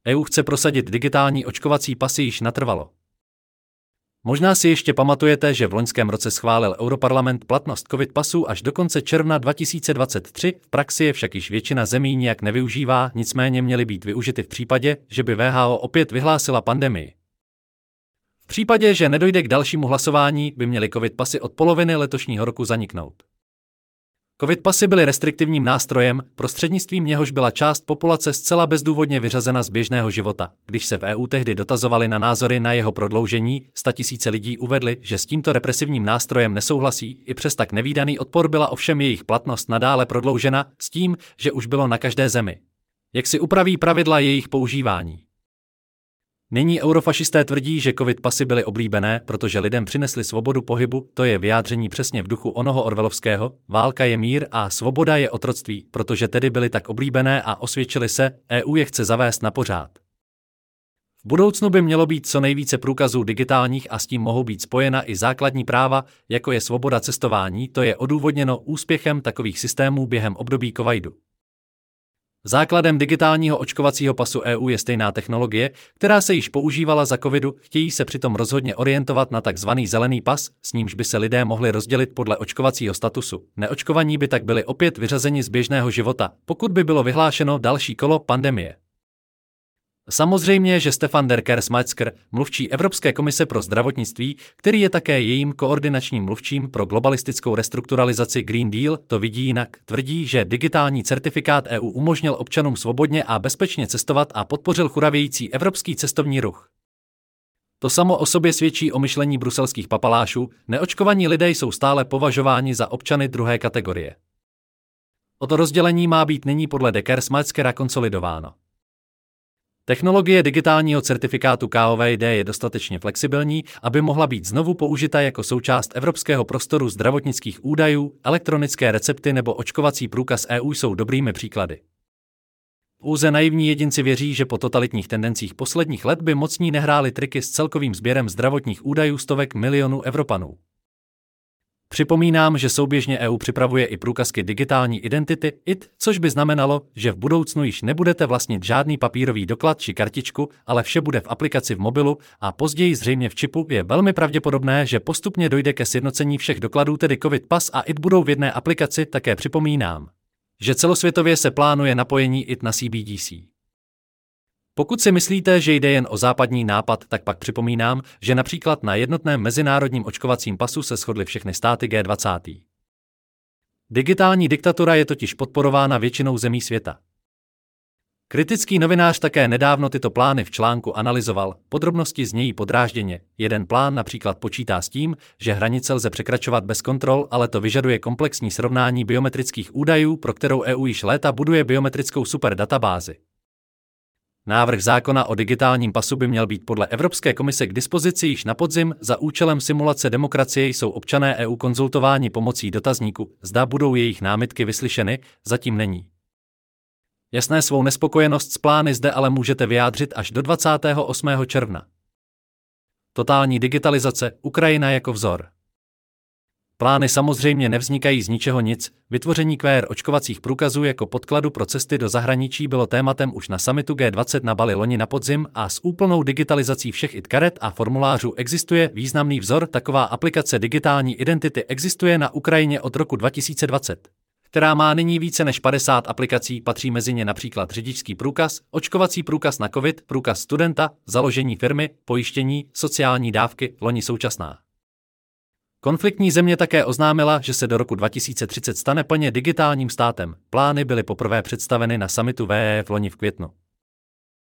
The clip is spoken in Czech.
EU chce prosadit digitální očkovací pasy již natrvalo. Možná si ještě pamatujete, že v loňském roce schválil Europarlament platnost COVID pasů až do konce června 2023, v praxi je však již většina zemí nijak nevyužívá, nicméně měly být využity v případě, že by WHO opět vyhlásila pandemii. V případě, že nedojde k dalšímu hlasování, by měly COVID pasy od poloviny letošního roku zaniknout. COVID pasy byly restriktivním nástrojem, prostřednictvím něhož byla část populace zcela bezdůvodně vyřazena z běžného života. Když se v EU tehdy dotazovali na názory na jeho prodloužení, 100 000 lidí uvedli, že s tímto represivním nástrojem nesouhlasí, i přes tak nevídaný odpor byla ovšem jejich platnost nadále prodloužena, s tím, že už bylo na každé zemi, jak si upraví pravidla jejich používání. Nyní eurofašisté tvrdí, že COVID pasy byly oblíbené, protože lidem přinesly svobodu pohybu, to je vyjádření přesně v duchu onoho orwellovského, válka je mír a svoboda je otroctví, protože tedy byly tak oblíbené a osvědčily se, EU je chce zavést na pořád. V budoucnu by mělo být co nejvíce průkazů digitálních a s tím mohou být spojena i základní práva, jako je svoboda cestování, to je odůvodněno úspěchem takových systémů během období covidu. Základem digitálního očkovacího pasu EU je stejná technologie, která se již používala za covidu, chtějí se přitom rozhodně orientovat na tzv. Zelený pas, s nímž by se lidé mohli rozdělit podle očkovacího statusu. Neočkovaní by tak byli opět vyřazeni z běžného života, pokud by bylo vyhlášeno další kolo pandemie. Samozřejmě, že Stefan der Kersmaeker, mluvčí Evropské komise pro zdravotnictví, který je také jejím koordinačním mluvčím pro globalistickou restrukturalizaci Green Deal, to vidí jinak, tvrdí, že digitální certifikát EU umožnil občanům svobodně a bezpečně cestovat a podpořil churavějící evropský cestovní ruch. To samo o sobě svědčí o myšlení bruselských papalášů, neočkovaní lidé jsou stále považováni za občany druhé kategorie. Toto rozdělení má být nyní podle der Kersmaekera konsolidováno. Technologie digitálního certifikátu COVID je dostatečně flexibilní, aby mohla být znovu použita jako součást evropského prostoru zdravotnických údajů, elektronické recepty nebo očkovací průkaz EU jsou dobrými příklady. Pouze naivní jedinci věří, že po totalitních tendencích posledních let by mocní nehráli triky s celkovým sběrem zdravotních údajů stovek milionů Evropanů. Připomínám, že souběžně EU připravuje i průkazky digitální identity IT, což by znamenalo, že v budoucnu již nebudete vlastnit žádný papírový doklad či kartičku, ale vše bude v aplikaci v mobilu a později zřejmě v čipu. Je velmi pravděpodobné, že postupně dojde ke sjednocení všech dokladů, tedy COVID pas a IT budou v jedné aplikaci. Také připomínám, že celosvětově se plánuje napojení IT na CBDC. Pokud si myslíte, že jde jen o západní nápad, tak pak připomínám, že například na jednotném mezinárodním očkovacím pasu se shodly všechny státy G20. Digitální diktatura je totiž podporována většinou zemí světa. Kritický novinář také nedávno tyto plány v článku analyzoval, podrobnosti znějí podrážděně. Jeden plán například počítá s tím, že hranice lze překračovat bez kontrol, ale to vyžaduje komplexní srovnání biometrických údajů, pro kterou EU již léta buduje biometrickou superdatabázi. Návrh zákona o digitálním pasu by měl být podle Evropské komise k dispozici již na podzim. Za účelem simulace demokracie jsou občané EU konzultováni pomocí dotazníku, zda budou jejich námitky vyslyšeny, zatím není. Jasné, svou nespokojenost s plány zde ale můžete vyjádřit až do 28. června. Totální digitalizace, Ukrajina jako vzor. Plány samozřejmě nevznikají z ničeho nic, vytvoření QR očkovacích průkazů jako podkladu pro cesty do zahraničí bylo tématem už na summitu G20 na Bali loni na podzim a s úplnou digitalizací všech IT karet a formulářů existuje významný vzor. Taková aplikace digitální identity existuje na Ukrajině od roku 2020, která má nyní více než 50 aplikací, patří mezi ně například řidičský průkaz, očkovací průkaz na COVID, průkaz studenta, založení firmy, pojištění, sociální dávky, loni současná. Konfliktní země také oznámila, že se do roku 2030 stane plně digitálním státem. Plány byly poprvé představeny na summitu WEF loni v květnu.